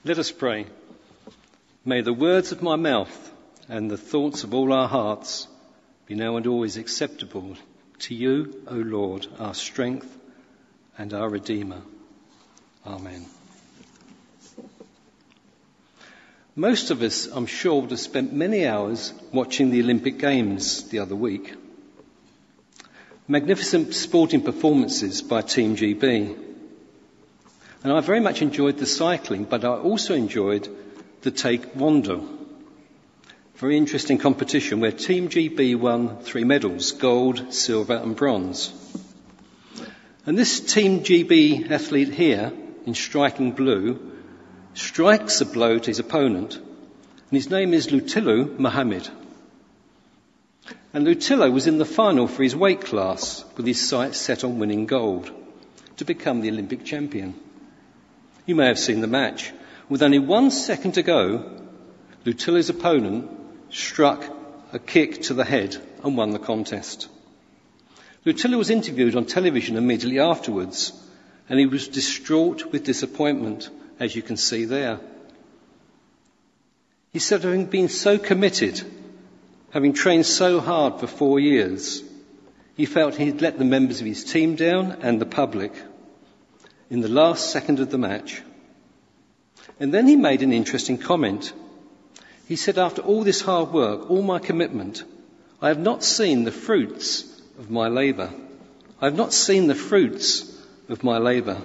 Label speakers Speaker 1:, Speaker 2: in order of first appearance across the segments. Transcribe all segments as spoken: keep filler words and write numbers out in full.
Speaker 1: Let us pray. May the words of my mouth and the thoughts of all our hearts be now and always acceptable to you, O Lord, our strength and our Redeemer. Amen. Most of us, I'm sure, would have spent many hours watching the Olympic Games the other week. Magnificent sporting performances by Team G B. And I very much enjoyed the cycling, but I also enjoyed the taekwondo. Very interesting competition where Team G B won three medals, gold, silver and bronze. And this Team G B athlete here, in striking blue, strikes a blow to his opponent, and his name is Lutilo Mohammed. And Lutilo was in the final for his weight class, with his sights set on winning gold, to become the Olympic champion. You may have seen the match. With only one second to go, Lutilo's opponent struck a kick to the head and won the contest. Lutilo was interviewed on television immediately afterwards, and he was distraught with disappointment, as you can see there. He said, having been so committed, having trained so hard for four years, he felt he'd let the members of his team down and the public in the last second of the match. And then he made an interesting comment. He said, after all this hard work, all my commitment, I have not seen the fruits of my labour. I have not seen the fruits of my labour.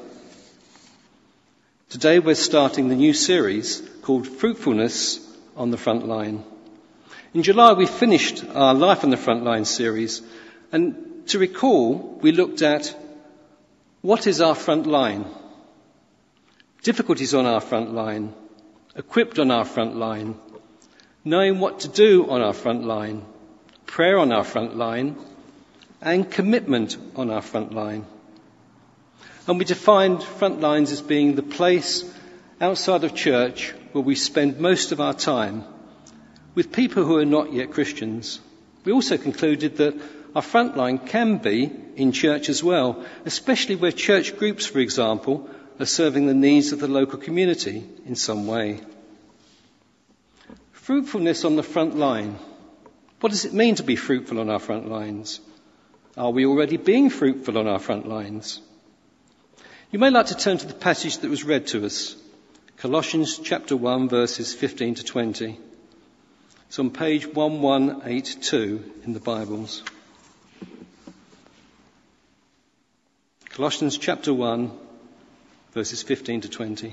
Speaker 1: Today we're starting the new series called Fruitfulness on the Front Line. In July we finished our Life on the Front Line series, and to recall, we looked at what is our front line, difficulties on our front line, equipped on our front line, knowing what to do on our front line, prayer on our front line, and commitment on our front line. And we defined front lines as being the place outside of church where we spend most of our time with people who are not yet Christians. We also concluded that our front line can be in church as well, especially where church groups, for example, are serving the needs of the local community in some way. Fruitfulness on the front line. What does it mean to be fruitful on our front lines? Are we already being fruitful on our front lines? You may like to turn to the passage that was read to us, Colossians chapter one, verses fifteen to twenty. It's on page eleven eighty-two in the Bibles. Colossians chapter one, verses fifteen to twenty.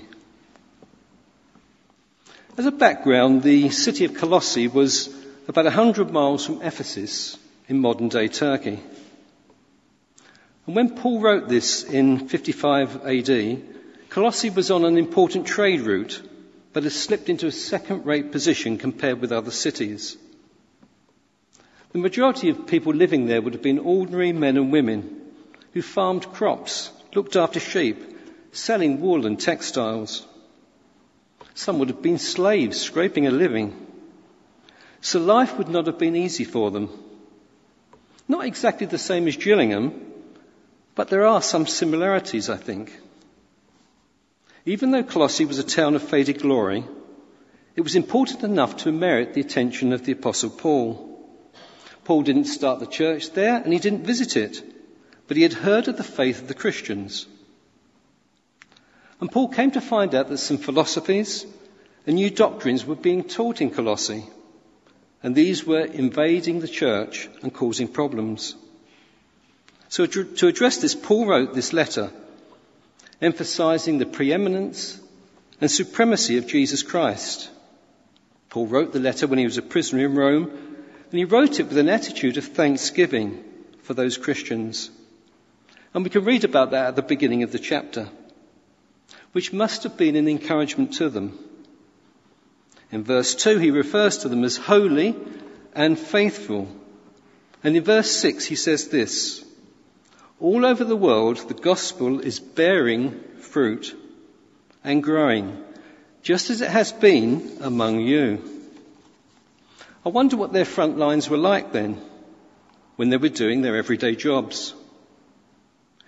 Speaker 1: As a background, the city of Colossae was about one hundred miles from Ephesus in modern-day Turkey. And when Paul wrote this in fifty-five A D, Colossae was on an important trade route, but has slipped into a second-rate position compared with other cities. The majority of people living there would have been ordinary men and women who farmed crops, looked after sheep, selling wool and textiles. Some would have been slaves scraping a living. So life would not have been easy for them. Not exactly the same as Gillingham, but there are some similarities, I think. Even though Colossae was a town of faded glory, it was important enough to merit the attention of the Apostle Paul. Paul didn't start the church there, and he didn't visit it, but he had heard of the faith of the Christians. And Paul came to find out that some philosophies and new doctrines were being taught in Colossae, and these were invading the church and causing problems. So to address this, Paul wrote this letter, emphasizing the preeminence and supremacy of Jesus Christ. Paul wrote the letter when he was a prisoner in Rome, and he wrote it with an attitude of thanksgiving for those Christians. And we can read about that at the beginning of the chapter, which must have been an encouragement to them. In verse two, he refers to them as holy and faithful. And in verse six, he says this: all over the world, the gospel is bearing fruit and growing, just as it has been among you. I wonder what their front lines were like then, when they were doing their everyday jobs.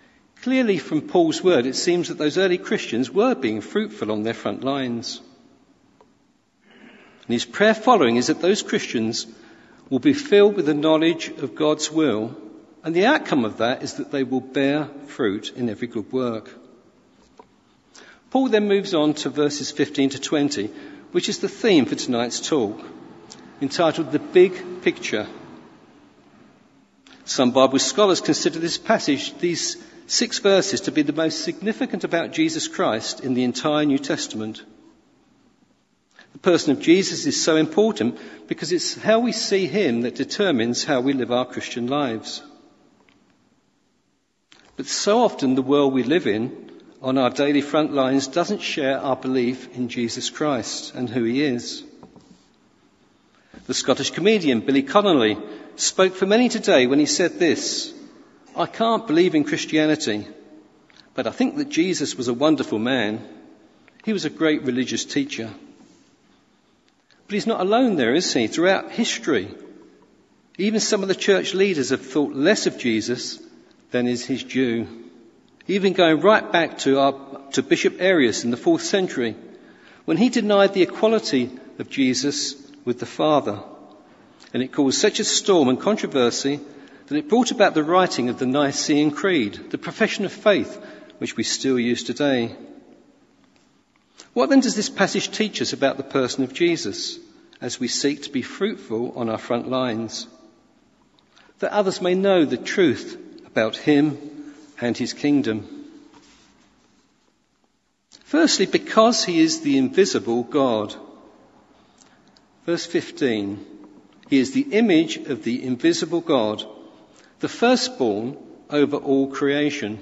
Speaker 1: Clearly from Paul's word, it seems that those early Christians were being fruitful on their front lines. And his prayer following is that those Christians will be filled with the knowledge of God's will, and the outcome of that is that they will bear fruit in every good work. Paul then moves on to verses fifteen to twenty, which is the theme for tonight's talk, entitled The Big Picture. Some Bible scholars consider this passage, these six verses, to be the most significant about Jesus Christ in the entire New Testament. The person of Jesus is so important because it's how we see him that determines how we live our Christian lives. But so often the world we live in, on our daily front lines, doesn't share our belief in Jesus Christ and who he is. The Scottish comedian Billy Connolly spoke for many today when he said this: "I can't believe in Christianity, but I think that Jesus was a wonderful man. He was a great religious teacher." But he's not alone there, is he? Throughout history, even some of the church leaders have thought less of Jesus than is his due. Even going right back to, our, to Bishop Arius in the fourth century, when he denied the equality of Jesus with the Father. And it caused such a storm and controversy that it brought about the writing of the Nicene Creed, the profession of faith, which we still use today. What then does this passage teach us about the person of Jesus as we seek to be fruitful on our front lines? That others may know the truth about him and his kingdom. Firstly, because he is the invisible God. Verse fifteen, he is the image of the invisible God, the firstborn over all creation.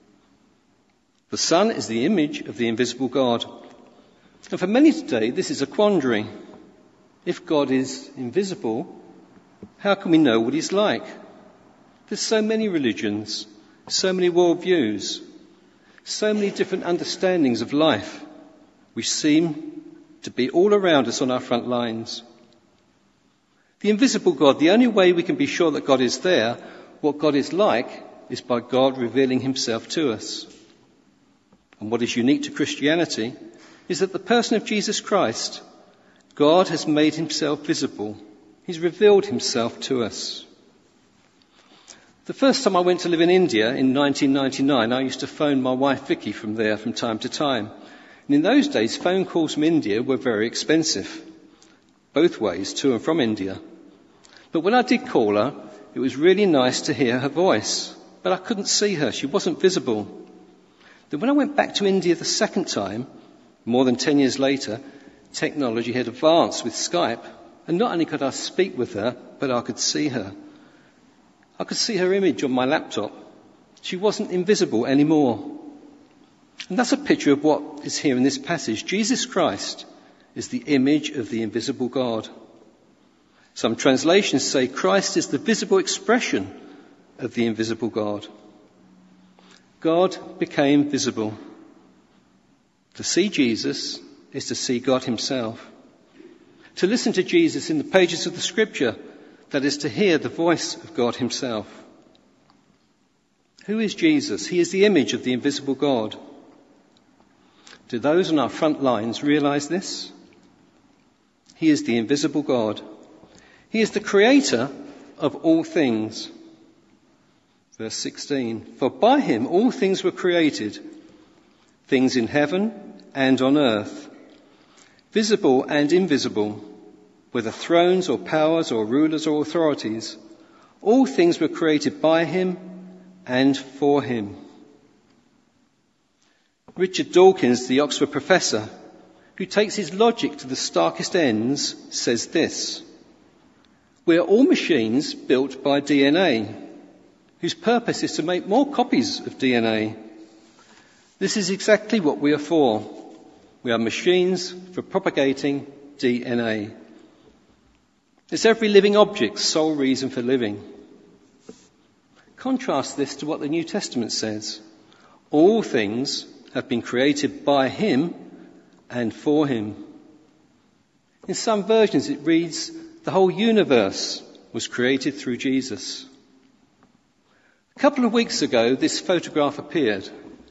Speaker 1: The Son is the image of the invisible God. And for many today, this is a quandary. If God is invisible, how can we know what he's like? There's so many religions, so many worldviews, so many different understandings of life, which seem to be all around us on our front lines. The invisible God, the only way we can be sure that God is there, what God is like, is by God revealing himself to us. And what is unique to Christianity is that the person of Jesus Christ, God has made himself visible. He's revealed himself to us. The first time I went to live in India in nineteen ninety-nine, I used to phone my wife Vicky from there from time to time. And in those days, phone calls from India were very expensive, both ways, to and from India. But when I did call her, it was really nice to hear her voice. But I couldn't see her. She wasn't visible. Then when I went back to India the second time, more than ten years later, technology had advanced with Skype. And not only could I speak with her, but I could see her. I could see her image on my laptop. She wasn't invisible anymore. And that's a picture of what is here in this passage. Jesus Christ is the image of the invisible God. Some translations say Christ is the visible expression of the invisible God. God became visible. To see Jesus is to see God himself. To listen to Jesus in the pages of the Scripture, that is to hear the voice of God himself. Who is Jesus? He is the image of the invisible God. Do those on our front lines realise this? He is the invisible God. He is the creator of all things. Verse sixteen, for by him all things were created, things in heaven and on earth, visible and invisible, whether thrones or powers or rulers or authorities. All things were created by him and for him. Richard Dawkins, the Oxford professor, who takes his logic to the starkest ends, says this: we are all machines built by D N A, whose purpose is to make more copies of D N A. This is exactly what we are for. We are machines for propagating D N A. It's every living object's sole reason for living. Contrast this to what the New Testament says. All things have been created by him and for him. In some versions it reads, the whole universe was created through Jesus. A couple of weeks ago, this photograph appeared.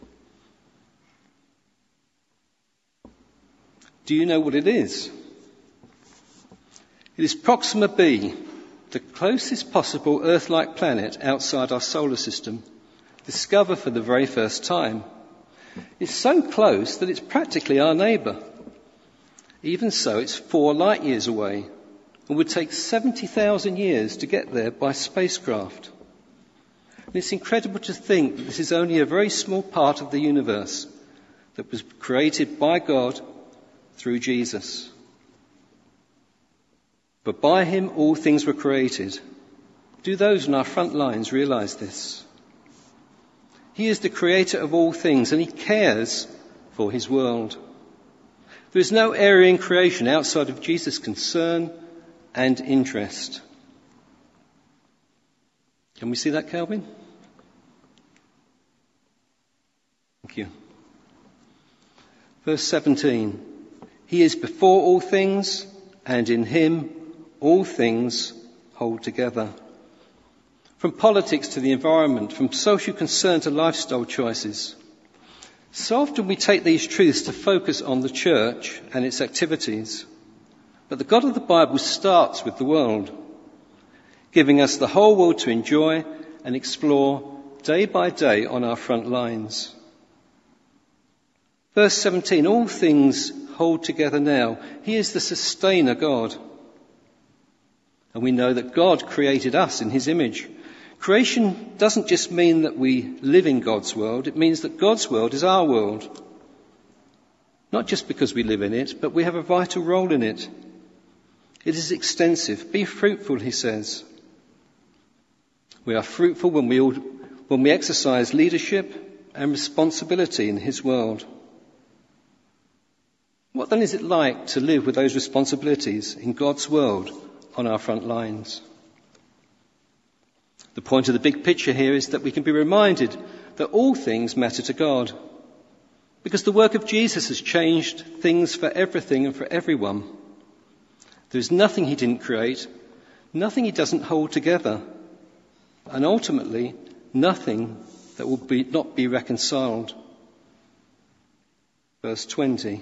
Speaker 1: Do you know what it is? It is Proxima b, the closest possible Earth-like planet outside our solar system, discovered for the very first time. It's so close that it's practically our neighbour. Even so, it's four light years away and would take seventy thousand years to get there by spacecraft. And it's incredible to think that this is only a very small part of the universe that was created by God through Jesus. But by him all things were created. Do those on our front lines realise this? He is the creator of all things and he cares for his world. There is no area in creation outside of Jesus' concern and interest. Can we see that, Calvin? Thank you. Verse seventeen. He is before all things, and in him all things hold together. From politics to the environment, from social concern to lifestyle choices. So often we take these truths to focus on the church and its activities. But the God of the Bible starts with the world, giving us the whole world to enjoy and explore day by day on our front lines. Verse seventeen, all things hold together now. He is the sustainer God. And we know that God created us in his image. Creation doesn't just mean that we live in God's world, it means that God's world is our world. Not just because we live in it, but we have a vital role in it. It is extensive. Be fruitful, he says. We are fruitful when we, all, when we exercise leadership and responsibility in his world. What then is it like to live with those responsibilities in God's world on our front lines? The point of the big picture here is that we can be reminded that all things matter to God, because the work of Jesus has changed things for everything and for everyone. There is nothing he didn't create, nothing he doesn't hold together, and ultimately nothing that will be, not be reconciled. Verse twenty.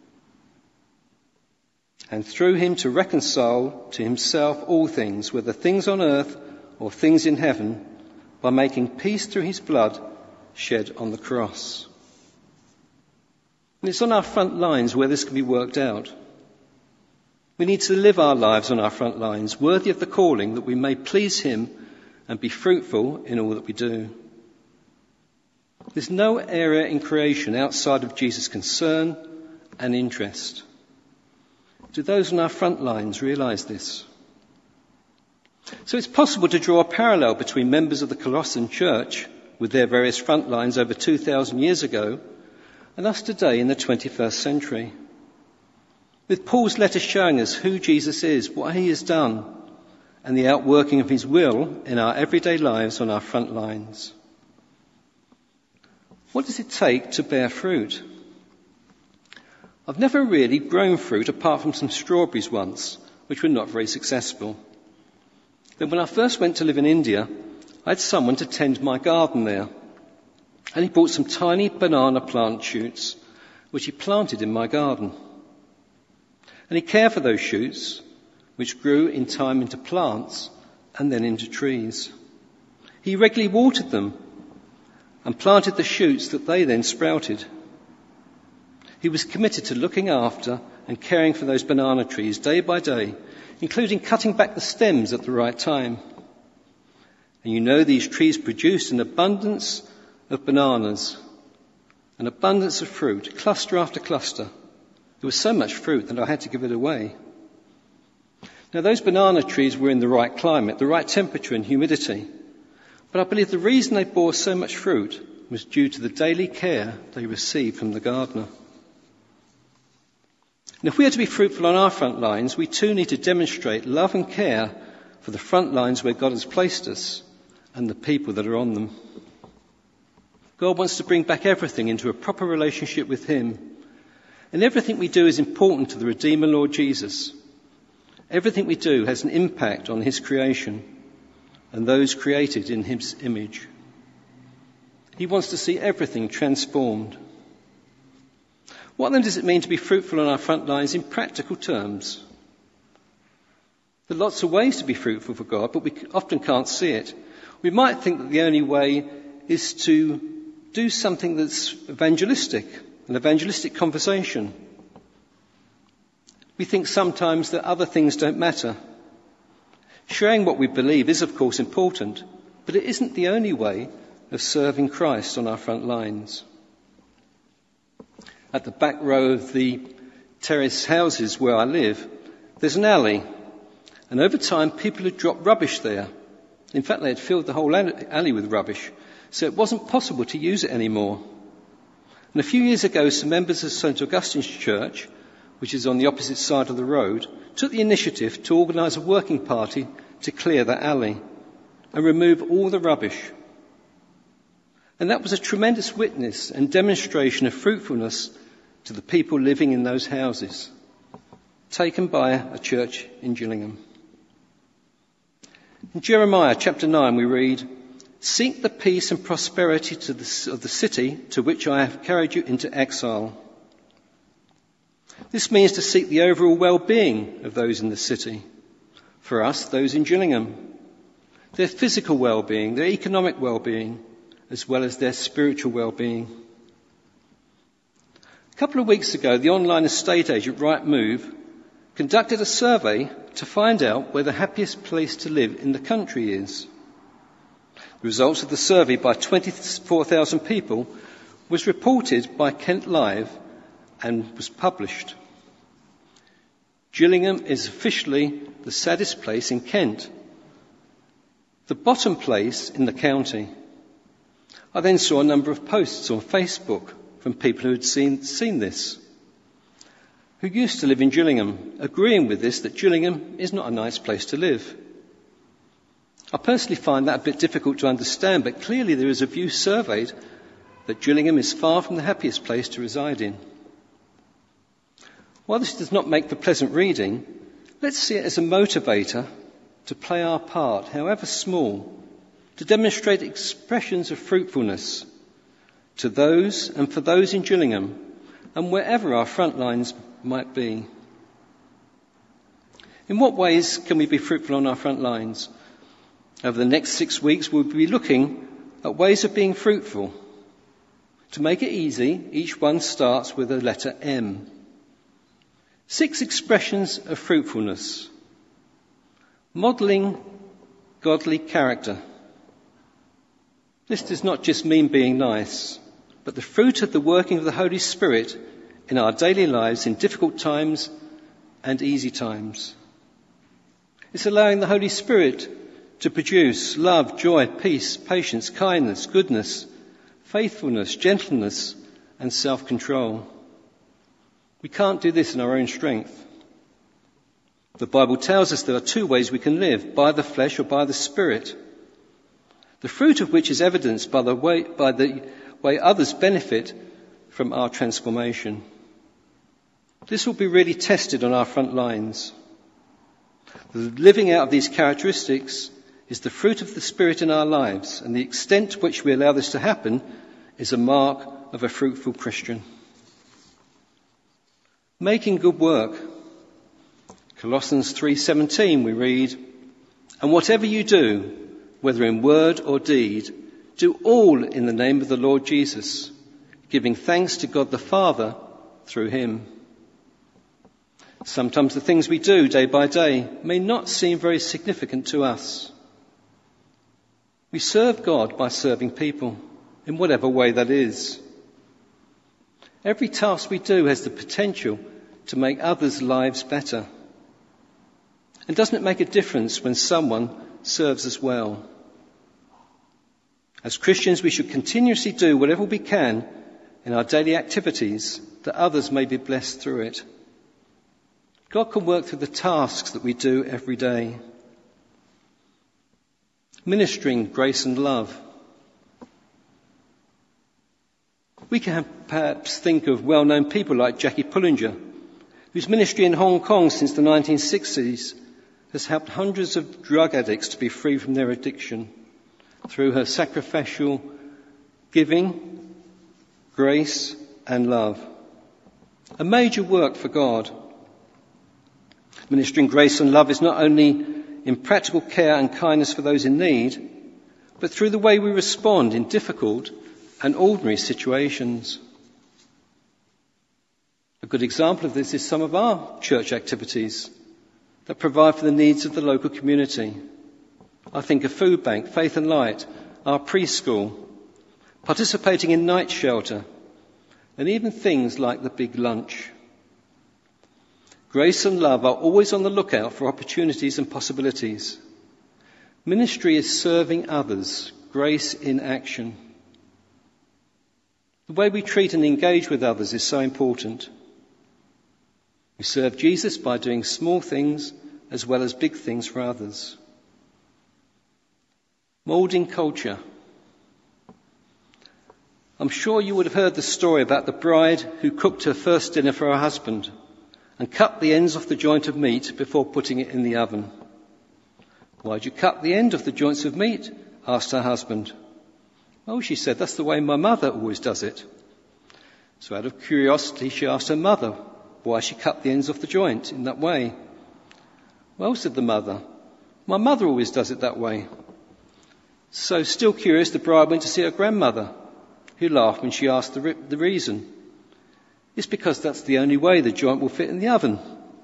Speaker 1: And through him to reconcile to himself all things, whether things on earth or things in heaven, by making peace through his blood shed on the cross. And it's on our front lines where this can be worked out. We need to live our lives on our front lines, worthy of the calling, that we may please him and be fruitful in all that we do. There's no area in creation outside of Jesus' concern and interest. Do those on our front lines realise this? So it's possible to draw a parallel between members of the Colossian church with their various front lines over two thousand years ago and us today in the twenty-first century. With Paul's letter showing us who Jesus is, what he has done, and the outworking of his will in our everyday lives on our front lines. What does it take to bear fruit? I've never really grown fruit apart from some strawberries once, which were not very successful. Then when I first went to live in India, I had someone to tend my garden there. And he brought some tiny banana plant shoots, which he planted in my garden. And he cared for those shoots, which grew in time into plants and then into trees. He regularly watered them and planted the shoots that they then sprouted. He was committed to looking after and caring for those banana trees day by day, including cutting back the stems at the right time. And you know these trees produced an abundance of bananas, an abundance of fruit, cluster after cluster. There was so much fruit that I had to give it away. Now those banana trees were in the right climate, the right temperature and humidity. But I believe the reason they bore so much fruit was due to the daily care they received from the gardener. And if we are to be fruitful on our front lines, we too need to demonstrate love and care for the front lines where God has placed us and the people that are on them. God wants to bring back everything into a proper relationship with him. And everything we do is important to the Redeemer Lord Jesus. Everything we do has an impact on his creation and those created in his image. He wants to see everything transformed. What then does it mean to be fruitful on our front lines in practical terms? There are lots of ways to be fruitful for God, but we often can't see it. We might think that the only way is to do something that's evangelistic, an evangelistic conversation. We think sometimes that other things don't matter. Sharing what we believe is, of course, important, but it isn't the only way of serving Christ on our front lines. At the back row of the terrace houses where I live, there's an alley, and over time people had dropped rubbish there. In fact, they had filled the whole alley with rubbish, so it wasn't possible to use it anymore. And a few years ago, some members of St Augustine's Church, which is on the opposite side of the road, took the initiative to organise a working party to clear that alley and remove all the rubbish. And that was a tremendous witness and demonstration of fruitfulness to the people living in those houses, taken by a church in Gillingham. In Jeremiah chapter nine we read, "Seek the peace and prosperity to the, of the city to which I have carried you into exile." This means to seek the overall well-being of those in the city. For us, those in Gillingham, their physical well-being, their economic well-being, as well as their spiritual well-being. A couple of weeks ago, the online estate agent Rightmove conducted a survey to find out where the happiest place to live in the country is. The results of the survey by twenty-four thousand people was reported by Kent Live and was published. Gillingham is officially the saddest place in Kent, the bottom place in the county. I then saw a number of posts on Facebook from people who had seen, seen this, who used to live in Gillingham, agreeing with this, that Gillingham is not a nice place to live. I personally find that a bit difficult to understand, but clearly there is a view surveyed that Gillingham is far from the happiest place to reside in. While this does not make for pleasant reading, let's see it as a motivator to play our part, however small, to demonstrate expressions of fruitfulness to those and for those in Gillingham and wherever our front lines might be. In what ways can we be fruitful on our front lines? Over the next six weeks, we'll be looking at ways of being fruitful. To make it easy, each one starts with a letter M. Six expressions of fruitfulness. Modelling godly character. This does not just mean being nice, but the fruit of the working of the Holy Spirit in our daily lives in difficult times and easy times. It's allowing the Holy Spirit to produce love, joy, peace, patience, kindness, goodness, faithfulness, gentleness, and self-control. We can't do this in our own strength. The Bible tells us there are two ways we can live, by the flesh or by the Spirit, the fruit of which is evidenced by the way, by the way others benefit from our transformation. This will be really tested on our front lines. The living out of these characteristics is the fruit of the Spirit in our lives, and the extent to which we allow this to happen is a mark of a fruitful Christian. Making good work. Colossians three seventeen we read, "And whatever you do, whether in word or deed, do all in the name of the Lord Jesus, giving thanks to God the Father through him." Sometimes the things we do day by day may not seem very significant to us. We serve God by serving people, in whatever way that is. Every task we do has the potential to make others' lives better. And doesn't it make a difference when someone serves us well? As Christians, we should continuously do whatever we can in our daily activities that others may be blessed through it. God can work through the tasks that we do every day. Ministering grace and love. We can perhaps think of well-known people like Jackie Pullinger, whose ministry in Hong Kong since the nineteen sixties has helped hundreds of drug addicts to be free from their addiction through her sacrificial giving, grace and love. A major work for God. Ministering grace and love is not only in practical care and kindness for those in need, but through the way we respond in difficult and ordinary situations. A good example of this is some of our church activities that provide for the needs of the local community. I think of Food Bank, Faith and Light, our preschool, participating in night shelter, and even things like the big lunch. Grace and love are always on the lookout for opportunities and possibilities. Ministry is serving others, grace in action. The way we treat and engage with others is so important. We serve Jesus by doing small things as well as big things for others. Moulding culture. I'm sure you would have heard the story about the bride who cooked her first dinner for her husband and cut the ends off the joint of meat before putting it in the oven. "Why'd you cut the end of the joints of meat?" asked her husband. "Oh," she said, "that's the way my mother always does it." So out of curiosity, she asked her mother why she cut the ends off the joint in that way. "Well," said the mother, "my mother always does it that way." So still curious, the bride went to see her grandmother, who laughed when she asked the, re- the reason. "It's because that's the only way the joint will fit in the oven."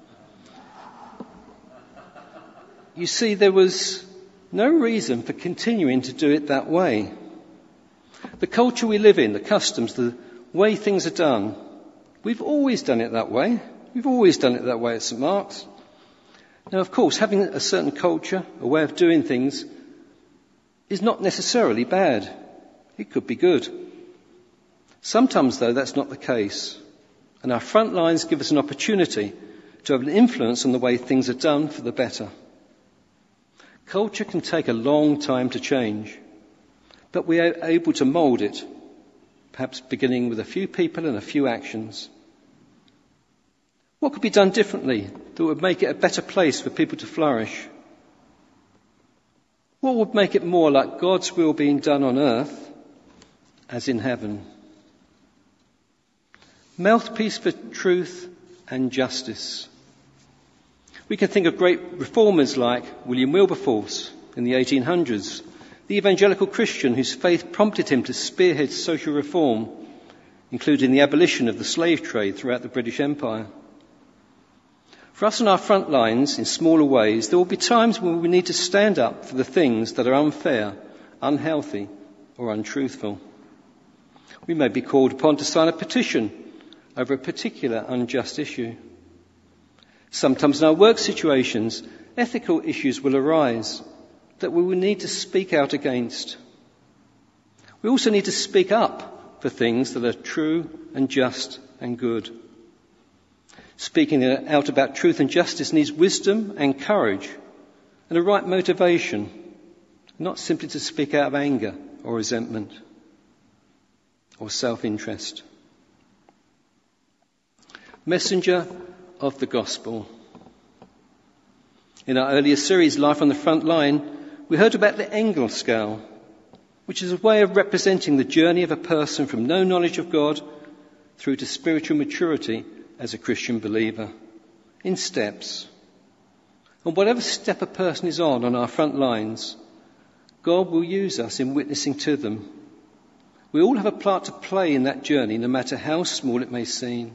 Speaker 1: You see, there was no reason for continuing to do it that way. The culture we live in, the customs, the way things are done, we've always done it that way. We've always done it that way at St Mark's. Now, of course, having a certain culture, a way of doing things, is not necessarily bad. It could be good. Sometimes, though, that's not the case. And our front lines give us an opportunity to have an influence on the way things are done for the better. Culture can take a long time to change, but we are able to mould it, perhaps beginning with a few people and a few actions. What could be done differently that would make it a better place for people to flourish? What would make it more like God's will being done on earth as in heaven? Mouthpiece for truth and justice. We can think of great reformers like William Wilberforce in the eighteen hundreds, the evangelical Christian whose faith prompted him to spearhead social reform, including the abolition of the slave trade throughout the British Empire. For us on our front lines, in smaller ways, there will be times when we need to stand up for the things that are unfair, unhealthy, or untruthful. We may be called upon to sign a petition over a particular unjust issue. Sometimes in our work situations, ethical issues will arise that we will need to speak out against. We also need to speak up for things that are true and just and good. Speaking out about truth and justice needs wisdom and courage and a right motivation, not simply to speak out of anger or resentment or self-interest. Messenger of the gospel. In our earlier series, Life on the Front Line, we heard about the Engelscale, which is a way of representing the journey of a person from no knowledge of God through to spiritual maturity as a Christian believer, in steps. And whatever step a person is on on our front lines, God will use us in witnessing to them. We all have a part to play in that journey, no matter how small it may seem.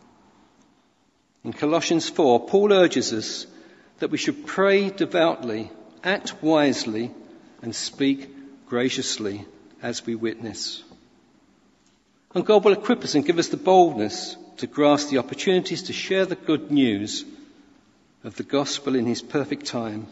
Speaker 1: In Colossians four, Paul urges us that we should pray devoutly, act wisely, and speak graciously as we witness. And God will equip us and give us the boldness to grasp the opportunities to share the good news of the gospel in his perfect time.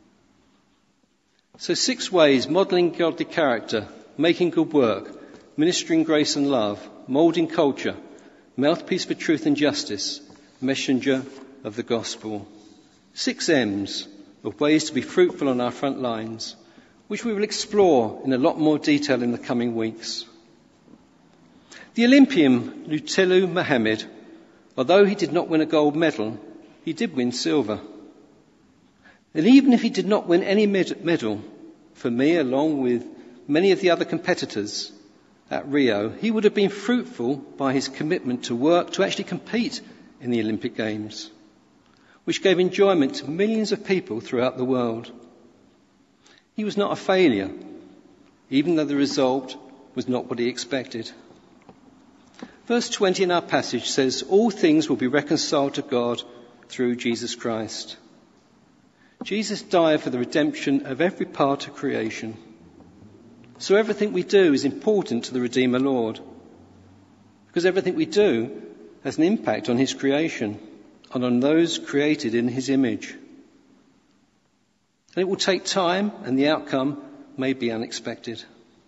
Speaker 1: So six ways: modelling godly character, making good work, ministering grace and love, moulding culture, mouthpiece for truth and justice, messenger of the gospel. Six M's of ways to be fruitful on our front lines, which we will explore in a lot more detail in the coming weeks. The Olympian Lutilu Muhammad, although he did not win a gold medal, he did win silver. And even if he did not win any med- medal, for me, along with many of the other competitors, at Rio, he would have been fruitful by his commitment to work to actually compete in the Olympic Games, which gave enjoyment to millions of people throughout the world. He was not a failure, even though the result was not what he expected. Verse twenty in our passage says, all things will be reconciled to God through Jesus Christ. Jesus died for the redemption of every part of creation. So everything we do is important to the Redeemer Lord, because everything we do has an impact on his creation and on those created in his image. And it will take time, and the outcome may be unexpected.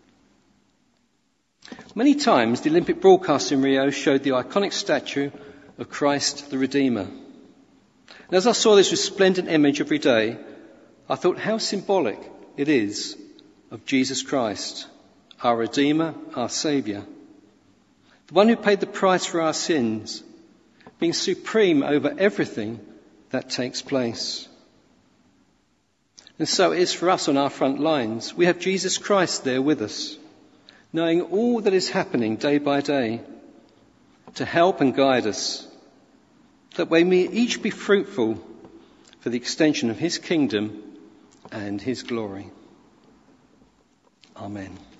Speaker 1: Many times the Olympic broadcasts in Rio showed the iconic statue of Christ the Redeemer. And as I saw this resplendent image every day, I thought how symbolic it is of Jesus Christ, our Redeemer, our Saviour, the one who paid the price for our sins, being supreme over everything that takes place. And so it is for us on our front lines. We have Jesus Christ there with us, knowing all that is happening day by day, to help and guide us, that we may each be fruitful for the extension of his kingdom and his glory. Amen.